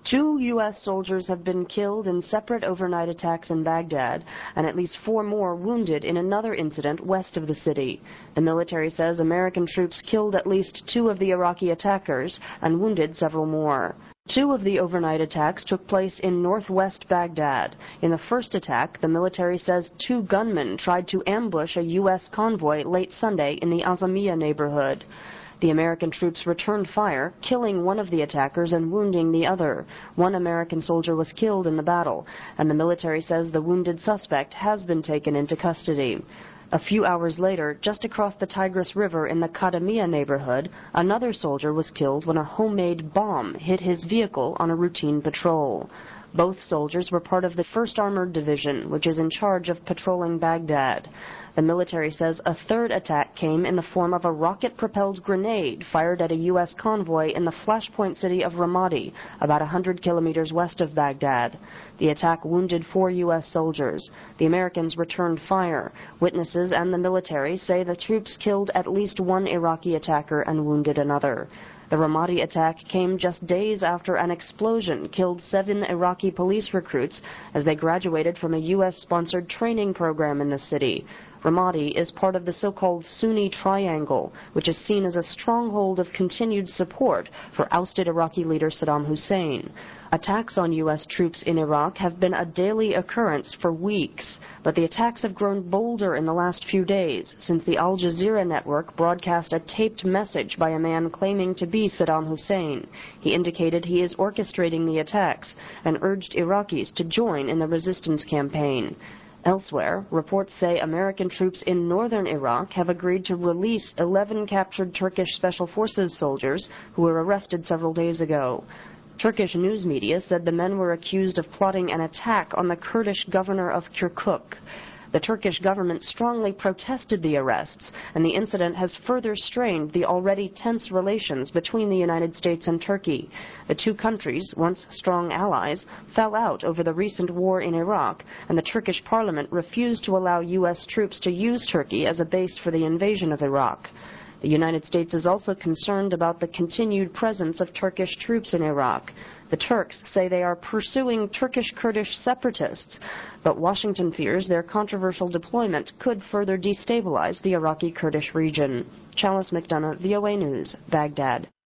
2 U.S. soldiers have been killed in separate overnight attacks in Baghdad, and at least 4 more wounded in another incident west of the city. The military says American troops killed at least 2 of the Iraqi attackers and wounded several more. 2 of the overnight attacks took place in northwest Baghdad. In the first attack, the military says 2 gunmen tried to ambush a U.S. convoy late Sunday in the Azamiya neighborhood. The American troops returned fire, killing one of the attackers and wounding the other. 1 American soldier was killed in the battle, and the military says the wounded suspect has been taken into custody. A few hours later, just across the Tigris River in the Kadamiya neighborhood, another soldier was killed when a homemade bomb hit his vehicle on a routine patrol. Both soldiers were part of the 1st Armored Division, which is in charge of patrolling Baghdad. The military says a 3rd attack came in the form of a rocket-propelled grenade fired at a U.S. convoy in the flashpoint city of Ramadi, about 100 kilometers west of Baghdad. The attack wounded 4 U.S. soldiers. The Americans returned fire. Witnesses and the military say the troops killed at least 1 Iraqi attacker and wounded another. The Ramadi attack came just days after an explosion killed 7 Iraqi police recruits as they graduated from a U.S.-sponsored training program in the city. Ramadi is part of the so-called Sunni Triangle, which is seen as a stronghold of continued support for ousted Iraqi leader Saddam Hussein. Attacks on U.S. troops in Iraq have been a daily occurrence for weeks, but the attacks have grown bolder in the last few days since the Al Jazeera network broadcast a taped message by a man claiming to be Saddam Hussein. He indicated he is orchestrating the attacks and urged Iraqis to join in the resistance campaign. Elsewhere, reports say American troops in northern Iraq have agreed to release 11 captured Turkish Special Forces soldiers who were arrested several days ago. Turkish news media said the men were accused of plotting an attack on the Kurdish governor of Kirkuk. The Turkish government strongly protested the arrests, and the incident has further strained the already tense relations between the United States and Turkey. The 2 countries, once strong allies, fell out over the recent war in Iraq, and the Turkish parliament refused to allow U.S. troops to use Turkey as a base for the invasion of Iraq. The United States is also concerned about the continued presence of Turkish troops in Iraq. The Turks say they are pursuing Turkish-Kurdish separatists, but Washington fears their controversial deployment could further destabilize the Iraqi Kurdish region. Chalice McDonough, VOA News, Baghdad.